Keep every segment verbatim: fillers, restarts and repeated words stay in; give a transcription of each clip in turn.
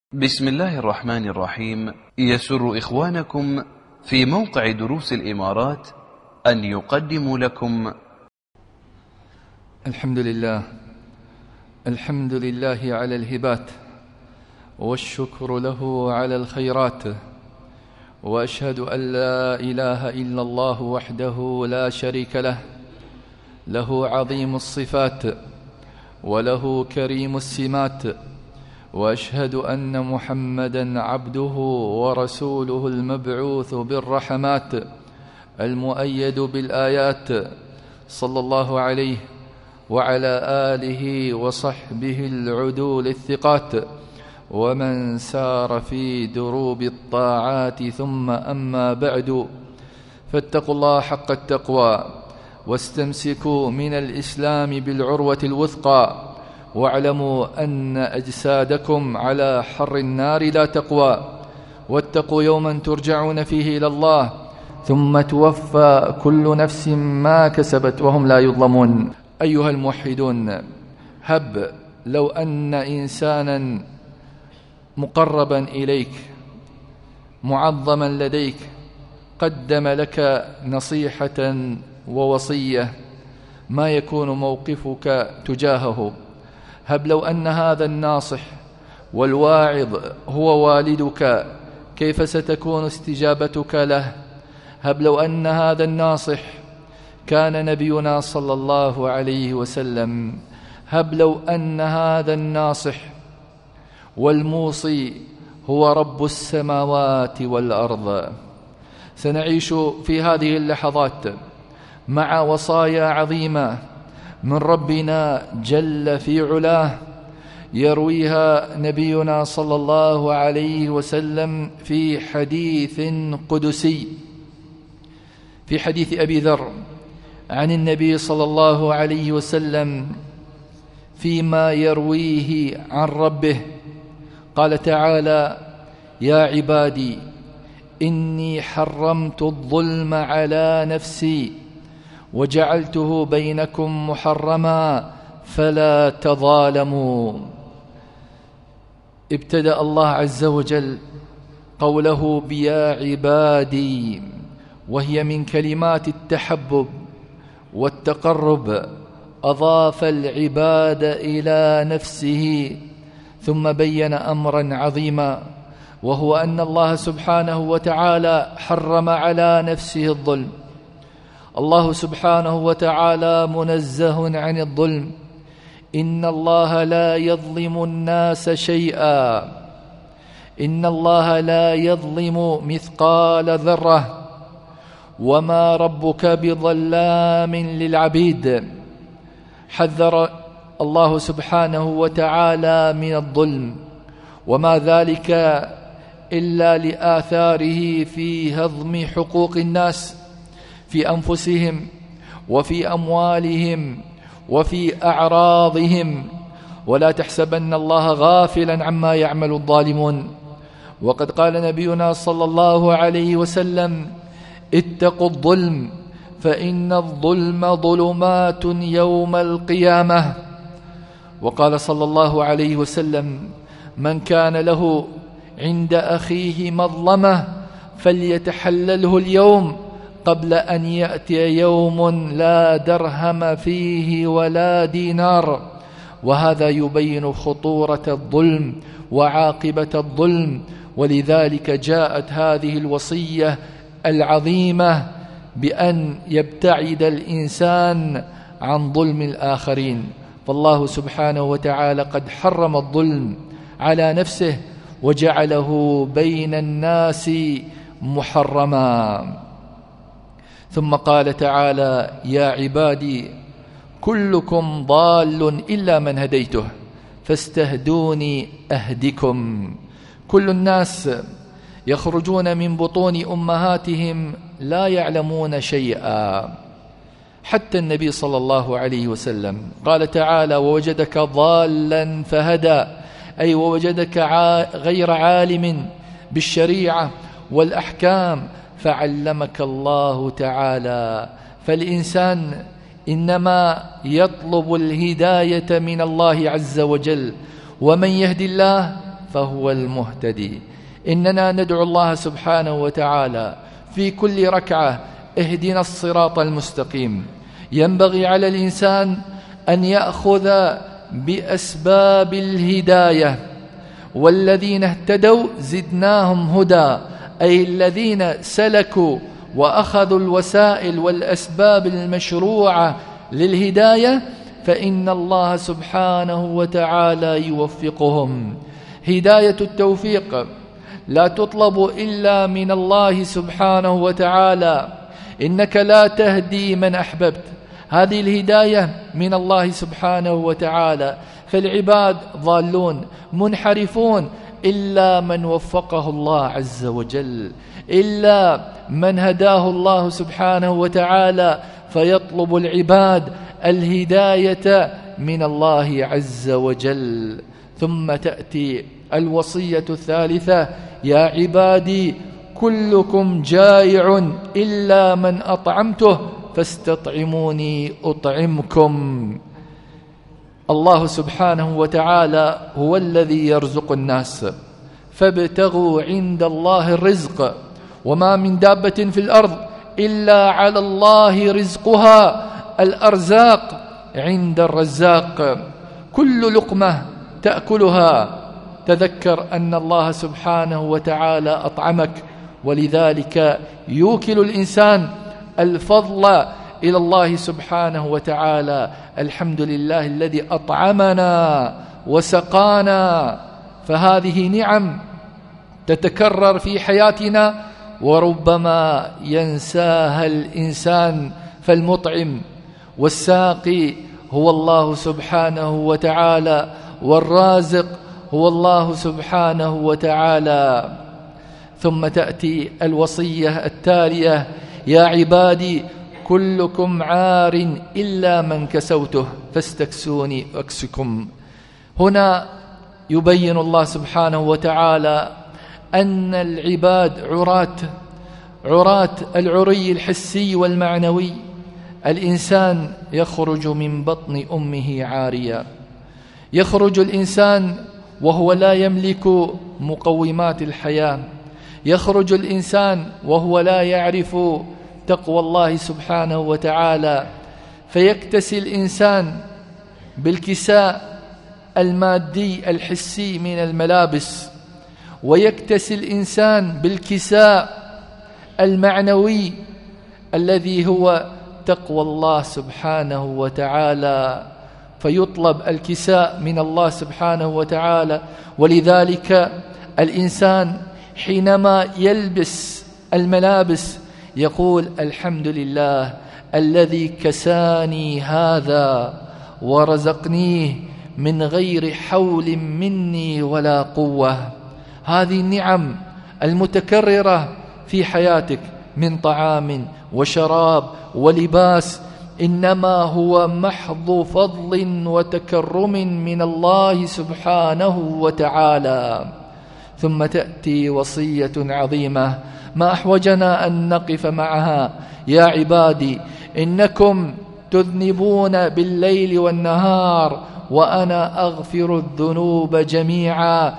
بسم الله الرحمن الرحيم. يسر إخوانكم في موقع دروس الإمارات أن يقدموا لكم الحمد لله الحمد لله على الهبات، والشكر له على الخيرات، وأشهد أن لا إله إلا الله وحده لا شريك له، له عظيم الصفات وله كريم السمات، وأشهد أن محمدًا عبده ورسوله المبعوث بالرحمات المؤيد بالآيات، صلى الله عليه وعلى آله وصحبه العدول الثقات، ومن سار في دروب الطاعات. ثم أما بعد، فاتقوا الله حق التقوى، واستمسكوا من الإسلام بالعروة الوثقى، واعلموا أن أجسادكم على حر النار لا تقوى، واتقوا يوما ترجعون فيه إلى الله ثم توفى كل نفس ما كسبت وهم لا يظلمون. أيها الموحدون، هب لو أن إنسانا مقربا إليك معظما لديك قدم لك نصيحة ووصية، ما يكون موقفك تجاهه؟ هب لو أن هذا الناصح والواعظ هو والدك، كيف ستكون استجابتك له؟ هب لو أن هذا الناصح كان نبينا صلى الله عليه وسلم، هب لو أن هذا الناصح والموصي هو رب السماوات والأرض. سنعيش في هذه اللحظات مع وصايا عظيمة من ربنا جل في علاه، يرويها نبينا صلى الله عليه وسلم في حديث قدسي، في حديث أبي ذر عن النبي صلى الله عليه وسلم فيما يرويه عن ربه. قال تعالى: يا عبادي إني حرمت الظلم على نفسي وجعلته بينكم محرما فلا تظالموا. ابتدأ الله عز وجل قوله بيا عبادي، وهي من كلمات التحبب والتقرب، أضاف العباد إلى نفسه، ثم بين أمرا عظيما، وهو أن الله سبحانه وتعالى حرم على نفسه الظلم. الله سبحانه وتعالى منزه عن الظلم، إن الله لا يظلم الناس شيئا، إن الله لا يظلم مثقال ذرة، وما ربك بظلام للعبيد. حذر الله سبحانه وتعالى من الظلم، وما ذلك إلا لآثاره في هضم حقوق الناس في أنفسهم وفي أموالهم وفي أعراضهم. ولا تحسبن الله غافلا عما يعمل الظالمون. وقد قال نبينا صلى الله عليه وسلم: اتقوا الظلم فإن الظلم ظلمات يوم القيامة. وقال صلى الله عليه وسلم: من كان له عند أخيه مظلمة فليتحلله اليوم قبل أن يأتي يوم لا درهم فيه ولا دينار. وهذا يبين خطورة الظلم وعاقبة الظلم، ولذلك جاءت هذه الوصية العظيمة بأن يبتعد الإنسان عن ظلم الآخرين. فالله سبحانه وتعالى قد حرم الظلم على نفسه وجعله بين الناس محرما. ثم قال تعالى: يا عبادي كلكم ضال إلا من هديته فاستهدوني أهدكم. كل الناس يخرجون من بطون أمهاتهم لا يعلمون شيئا، حتى النبي صلى الله عليه وسلم قال تعالى: ووجدك ضالا فهدى، أي ووجدك غير عالم بالشريعة والأحكام فعلمك الله تعالى. فالإنسان إنما يطلب الهداية من الله عز وجل، ومن يهدي الله فهو المهتدي. إننا ندعو الله سبحانه وتعالى في كل ركعة: اهدنا الصراط المستقيم. ينبغي على الإنسان أن يأخذ بأسباب الهداية، والذين اهتدوا زدناهم هدى، أي الذين سلكوا وأخذوا الوسائل والأسباب المشروعة للهداية فإن الله سبحانه وتعالى يوفقهم. هداية التوفيق لا تطلب إلا من الله سبحانه وتعالى، إنك لا تهدي من أحببت، هذه الهداية من الله سبحانه وتعالى. فالعباد ضالون منحرفون إلا من وفقه الله عز وجل، إلا من هداه الله سبحانه وتعالى، فيطلب العباد الهداية من الله عز وجل. ثم تأتي الوصية الثالثة: يا عبادي كلكم جائع إلا من أطعمته فاستطعموني أطعمكم. الله سبحانه وتعالى هو الذي يرزق الناس، فابتغوا عند الله الرزق، وما من دابة في الأرض إلا على الله رزقها، الأرزاق عند الرزاق. كل لقمة تأكلها تذكر أن الله سبحانه وتعالى أطعمك، ولذلك يوكل الإنسان الفضل إلى الله سبحانه وتعالى: الحمد لله الذي أطعمنا وسقانا. فهذه نعم تتكرر في حياتنا وربما ينساها الإنسان، فالمطعم والساقي هو الله سبحانه وتعالى، والرازق هو الله سبحانه وتعالى. ثم تأتي الوصية التالية: يا عبادي كلكم عار إلا من كسوته فاستكسوني أكسكم. هنا يبين الله سبحانه وتعالى أن العباد عراة، عراة العري الحسي والمعنوي. الإنسان يخرج من بطن أمه عاريا، يخرج الإنسان وهو لا يملك مقومات الحياة، يخرج الإنسان وهو لا يعرف تقوى الله سبحانه وتعالى، فيكتسي الإنسان بالكساء المادي الحسي من الملابس، ويكتسي الإنسان بالكساء المعنوي الذي هو تقوى الله سبحانه وتعالى، فيطلب الكساء من الله سبحانه وتعالى. ولذلك الإنسان حينما يلبس الملابس يقول: الحمد لله الذي كساني هذا ورزقنيه من غير حول مني ولا قوة. هذه النعم المتكررة في حياتك من طعام وشراب ولباس إنما هو محض فضل وتكرم من الله سبحانه وتعالى. ثم تأتي وصية عظيمة ما أحوجنا أن نقف معها: يا عبادي إنكم تذنبون بالليل والنهار وأنا أغفر الذنوب جميعا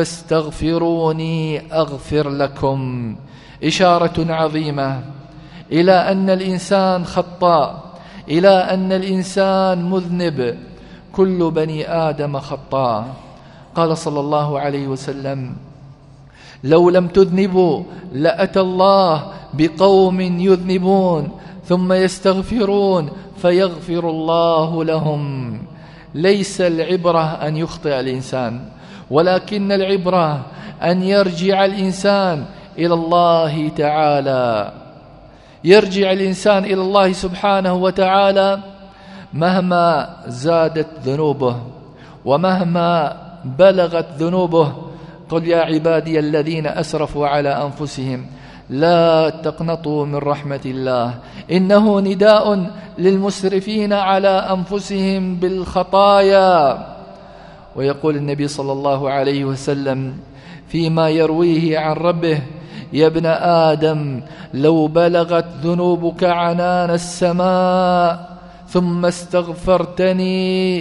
فاستغفروني أغفر لكم. إشارة عظيمة إلى أن الإنسان خطاء، إلى أن الإنسان مذنب، كل بني آدم خطاء. قال صلى الله عليه وسلم: لو لم تذنبوا لأتى الله بقوم يذنبون ثم يستغفرون فيغفر الله لهم. ليس العبرة أن يخطئ الإنسان، ولكن العبرة أن يرجع الإنسان إلى الله تعالى، يرجع الإنسان إلى الله سبحانه وتعالى مهما زادت ذنوبه ومهما بلغت ذنوبه. قل يا عبادي الذين أسرفوا على أنفسهم لا تقنطوا من رحمة الله إنه نداء للمسرفين على أنفسهم بالخطايا. ويقول النبي صلى الله عليه وسلم فيما يرويه عن ربه: يا ابن آدم لو بلغت ذنوبك عنان السماء ثم استغفرتني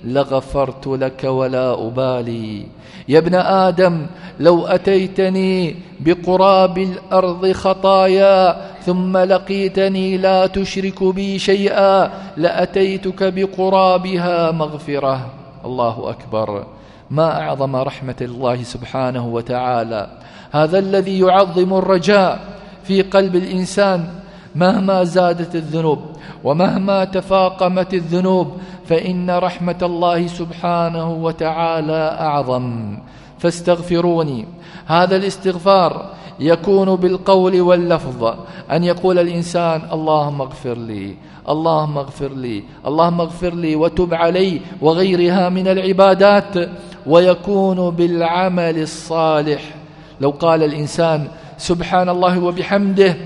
لغفرت لك ولا أبالي. يا ابن آدم لو أتيتني بقراب الأرض خطايا ثم لقيتني لا تشرك بي شيئا لأتيتك بقرابها مغفرة. الله أكبر. ما أعظم رحمة الله سبحانه وتعالى. هذا الذي يعظم الرجاء في قلب الإنسان مهما زادت الذنوب ومهما تفاقمت الذنوب، فإن رحمة الله سبحانه وتعالى أعظم. فاستغفروني. هذا الاستغفار يكون بالقول واللفظ، أن يقول الإنسان اللهم اغفر لي، اللهم اغفر لي، اللهم اغفر لي وتب علي، وغيرها من العبادات. ويكون بالعمل الصالح. لو قال الإنسان سبحان الله وبحمده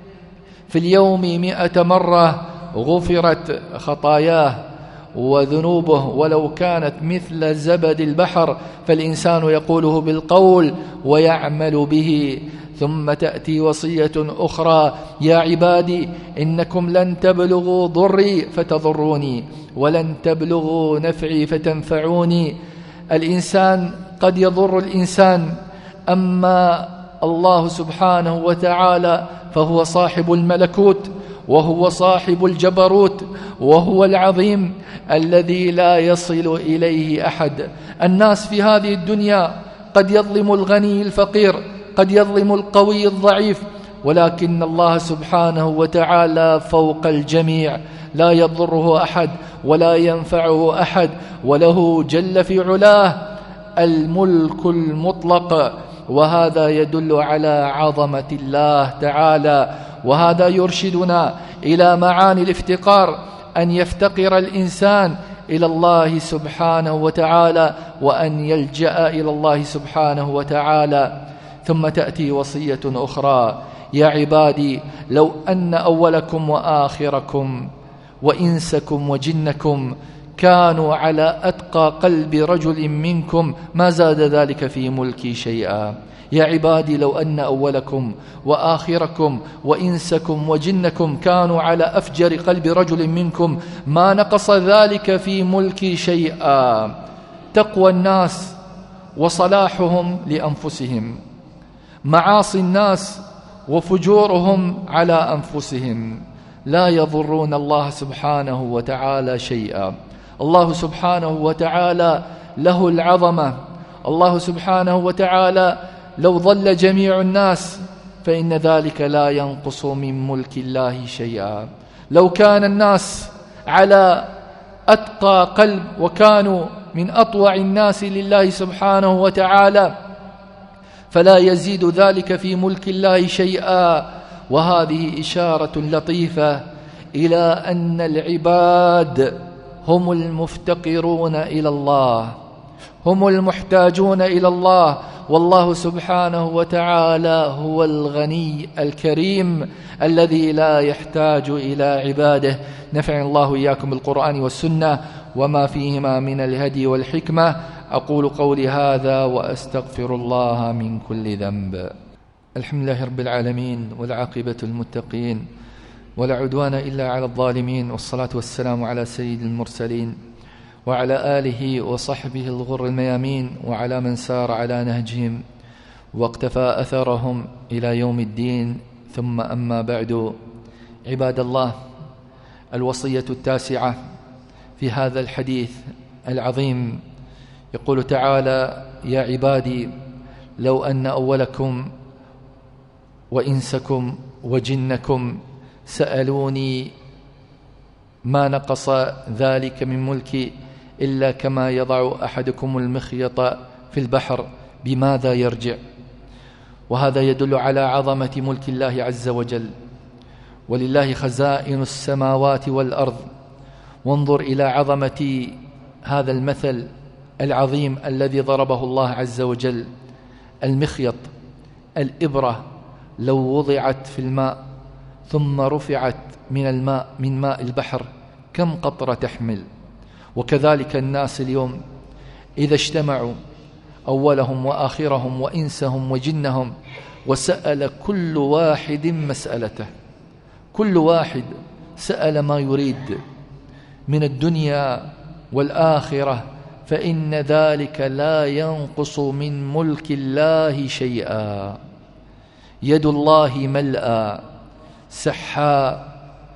في اليوم مئة مرة غفرت خطاياه وذنوبه ولو كانت مثل زبد البحر، فالإنسان يقوله بالقول ويعمل به. ثم تأتي وصية أخرى: يا عبادي إنكم لن تبلغوا ضري فتضروني ولن تبلغوا نفعي فتنفعوني. الإنسان قد يضر الإنسان، أما الله سبحانه وتعالى فهو صاحب الملكوت وهو صاحب الجبروت وهو العظيم الذي لا يصل إليه أحد. الناس في هذه الدنيا قد يظلم الغني الفقير، قد يظلم القوي الضعيف، ولكن الله سبحانه وتعالى فوق الجميع، لا يضره أحد ولا ينفعه أحد، وله جل في علاه الملك المطلق. وهذا يدل على عظمة الله تعالى. وهذا يرشدنا إلى معاني الافتقار، أن يفتقر الإنسان إلى الله سبحانه وتعالى وأن يلجأ إلى الله سبحانه وتعالى. ثم تأتي وصية أخرى: يا عبادي لو أن أولكم وآخركم وإنسكم وجنكم كانوا على أتقى قلب رجل منكم ما زاد ذلك في ملكي شيئا. يا عبادي لو أن أولكم وآخركم وإنسكم وجنكم كانوا على أفجر قلب رجل منكم ما نقص ذلك في ملكي شيئا. تقوى الناس وصلاحهم لأنفسهم، معاصي الناس وفجورهم على أنفسهم، لا يضرون الله سبحانه وتعالى شيئا. الله سبحانه وتعالى له العظمة. الله سبحانه وتعالى لو ضل جميع الناس فإن ذلك لا ينقص من ملك الله شيئا. لو كان الناس على أتقى قلب وكانوا من أطوع الناس لله سبحانه وتعالى فلا يزيد ذلك في ملك الله شيئا. وهذه إشارة لطيفة إلى أن العباد هم المفتقرون إلى الله، هم المحتاجون إلى الله، والله سبحانه وتعالى هو الغني الكريم الذي لا يحتاج إلى عباده. نفعني الله إياكم بالقرآن والسنة وما فيهما من الهدي والحكمة. أقول قولي هذا وأستغفر الله من كل ذنب. الحمد لله رب العالمين، والعاقبة المتقين، ولا عدوان إلا على الظالمين، والصلاة والسلام على سيد المرسلين وعلى آله وصحبه الغر الميامين، وعلى من سار على نهجهم واقتفى أثرهم إلى يوم الدين. ثم أما بعد، عباد الله، الوصية التاسعة في هذا الحديث العظيم يقول تعالى: يا عبادي لو أن أولكم وإنسكم وجنكم سألوني ما نقص ذلك من ملكي إلا كما يضع أحدكم المخيط في البحر بماذا يرجع. وهذا يدل على عظمة ملك الله عز وجل، ولله خزائن السماوات والأرض. وانظر إلى عظمة هذا المثل العظيم الذي ضربه الله عز وجل: المخيط، الإبرة لو وضعت في الماء ثم رفعت من الماء من ماء البحر كم قطرة تحمل. وكذلك الناس اليوم إذا اجتمعوا أولهم وآخرهم وإنسهم وجنهم وسأل كل واحد مسألته، كل واحد سأل ما يريد من الدنيا والآخرة، فإن ذلك لا ينقص من ملك الله شيئا. يد الله ملأى سحاء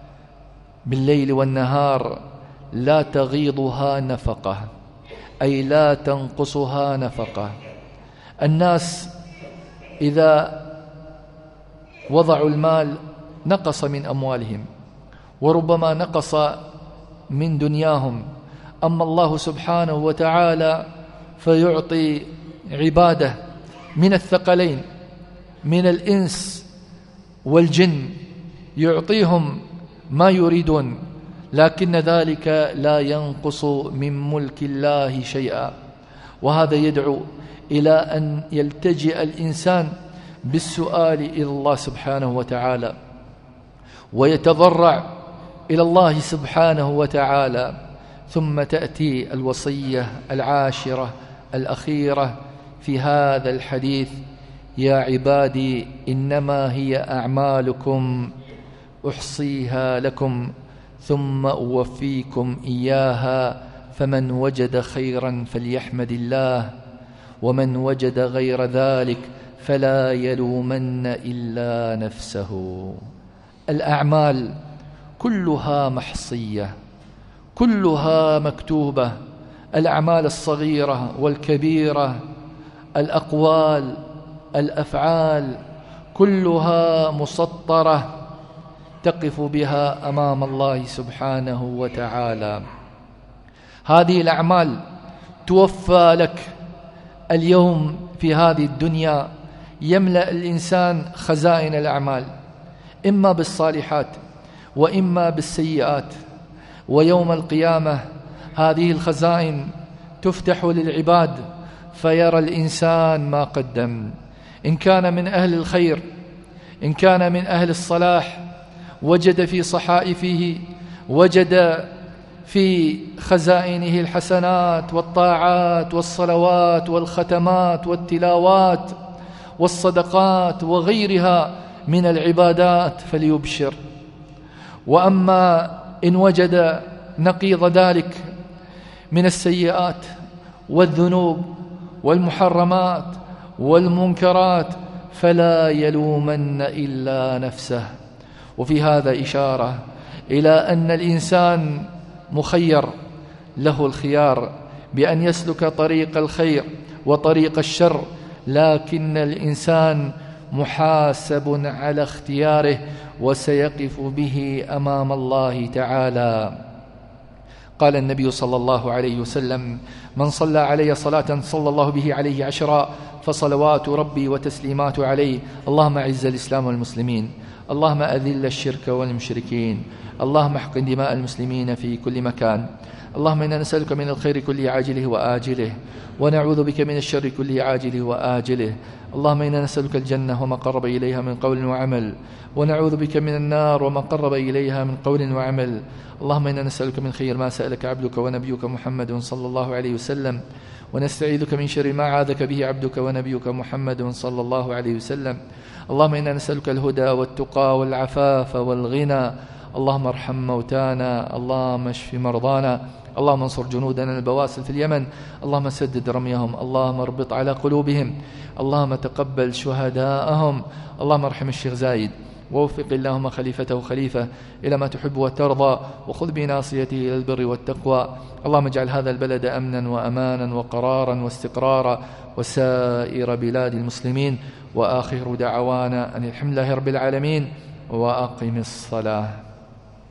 بالليل والنهار، لا تغيضها نفقة، أي لا تنقصها نفقة. الناس إذا وضعوا المال نقص من أموالهم، وربما نقص من دنياهم. أما الله سبحانه وتعالى فيعطي عباده من الثقلين، من الإنس والجن، يعطيهم ما يريدون، لكن ذلك لا ينقص من ملك الله شيئا. وهذا يدعو إلى أن يلتجئ الإنسان بالسؤال إلى الله سبحانه وتعالى، ويتضرع إلى الله سبحانه وتعالى. ثم تأتي الوصية العاشرة الأخيرة في هذا الحديث: يا عبادي إنما هي أعمالكم أحصيها لكم ثم أوفيكم إياها، فمن وجد خيرا فليحمد الله، ومن وجد غير ذلك فلا يلومن إلا نفسه. الأعمال كلها محصية، كلها مكتوبة، الأعمال الصغيرة والكبيرة، الأقوال، الأفعال، كلها مسطرة تقف بها أمام الله سبحانه وتعالى. هذه الأعمال توفى لك اليوم في هذه الدنيا. يملأ الإنسان خزائن الأعمال، إما بالصالحات وإما بالسيئات، ويوم القيامة هذه الخزائن تفتح للعباد فيرى الإنسان ما قدم، إن كان من أهل الخير، إن كان من أهل الصلاح، وجد في صحائفه، وجد في خزائنه الحسنات والطاعات والصلوات والختمات والتلاوات والصدقات وغيرها من العبادات فليبشر. وأما إن وجد نقيض ذلك من السيئات والذنوب والمحرمات والمنكرات فلا يلومن إلا نفسه. وفي هذا إشارة إلى أن الإنسان مخير، له الخيار بأن يسلك طريق الخير وطريق الشر، لكن الإنسان محاسب على اختياره وسيقف به أمام الله تعالى. قال النبي صلى الله عليه وسلم: من صلى علي صلاة صلى الله به عليه عشرا فصلوات ربي وتسليمات عليه. اللهم أعز الإسلام والمسلمين، اللهم أذل الشرك والمشركين، اللهم احقن دماء المسلمين في كل مكان. اللهم إنا نسألك من الخير كله عاجله وآجله، ونعوذ بك من الشر كله عاجله وآجله. اللهم إنا نسألك الجنة وما قرب إليها من قول وعمل، ونعوذ بك من النار وما قرب إليها من قول وعمل. اللهم إنا نسألك من خير ما سألك عبدك ونبيك محمد صلى الله عليه وسلم، ونستعيذك من شر ما عاذك به عبدك ونبيك محمد صلى الله عليه وسلم. اللهم إنا نسألك الهدى والتقى والعفاف والغنى. اللهم ارحم موتانا، اللهم اشف مرضانا، اللهم انصر جنودنا البواسل في اليمن، اللهم سدد رميهم، اللهم اربط على قلوبهم، اللهم تقبل شهداءهم. اللهم ارحم الشيخ زايد، ووفق اللهم خليفته خليفة إلى ما تحب وترضى، وخذ بناصيته إلى البر والتقوى. اللهم اجعل هذا البلد أمنا وأمانا وقرارا واستقرارا، وسائر بلاد المسلمين. وآخر دعوانا أن الحمد لله رب العالمين، وأقم الصلاة.